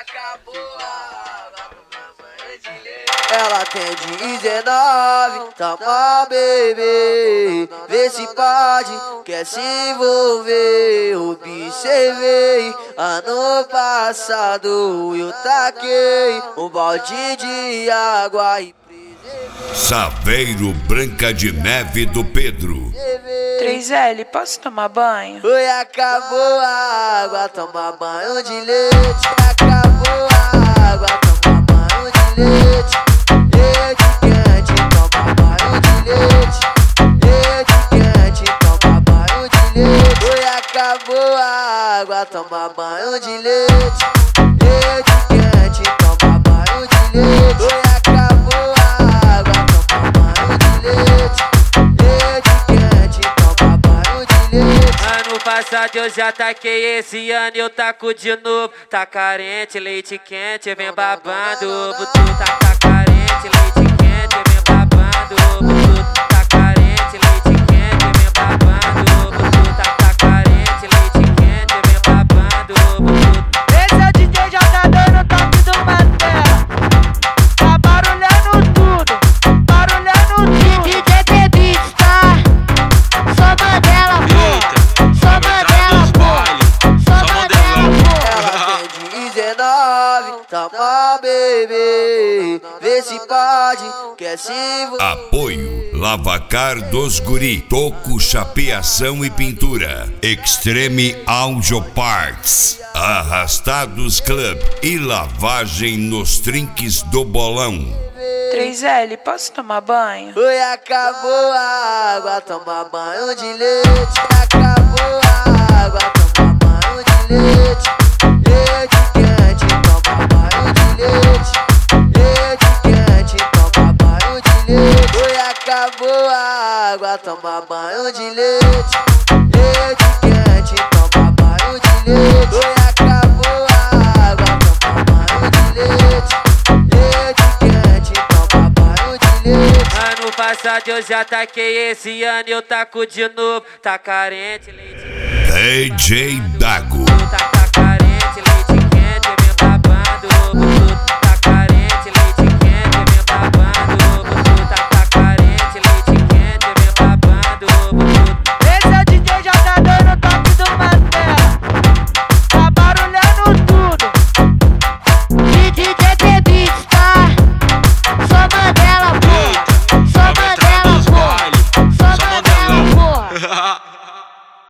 acabou a água, toma banho de leite. Ela tem 19, toma bebê, vê se pode, quer se envolver. Observei, ano passado eu taquei um balde de água e Saveiro Branca de Neve do Pedro. 3L, posso tomar banho? Oi, acabou a água, toma banho de leite. Acabou a água, toma banho de leite. Leite quente, toma banho de leite. Leite quente, toma banho de leite. Oi, acabou a água, toma banho de leite. Leite quente, toma banho de leite. Oi, acabou a água, toma banho de leite. Leite quente, toma banho de leite. Ano passado eu já taquei, esse ano eu taco de novo. Tá carente, leite quente, vem babando. Butu tá carente, leite quente, vem babando. Butu tá carente, leite quente, vem babando. Butu tá carente, leite quente, vem babando. Butu. Esse é o DJ jogador no toque do Matera. Tá barulhando tudo, barulhando tudo. DJ T-Beats, tá? Sou Mandela, pô. Sou Mandela, pô. Sou Mandela, pô. Ela tem 19, toma bebê, vê se pode, quer se envolver. Apoio Lavacar dos Guri, toco, chapeação e pintura. Extreme Audio Parts, Arrastados Club e lavagem nos trinques do bolão. 3L, posso tomar banho? Oi, acabou a água, toma banho de leite. Acabou a água, toma banho de leite. Leite quente, toma banho de leite. Leite quente, toma banho de leite. Oi, acabou a água, toma banho de leite. Leite quente, toma banho de leite. Oi, acabou a água, toma banho de leite. Leite quente, toma banho de leite. Ano passado eu já taquei, esse ano eu taco de novo. Tá carente, leite quente. DJ Dago. Tá